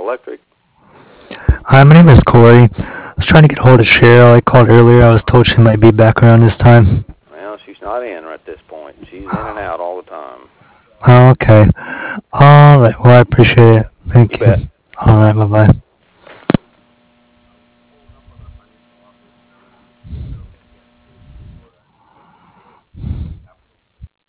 Electric. Hi, my name is Corey. I was trying to get a hold of Cheryl. I called earlier. I was told she might be back around this time. Well, she's not in at this point. She's in and out all the time. Oh, okay. All right. Well, I appreciate it. You Thank you. bet. All right. Bye bye.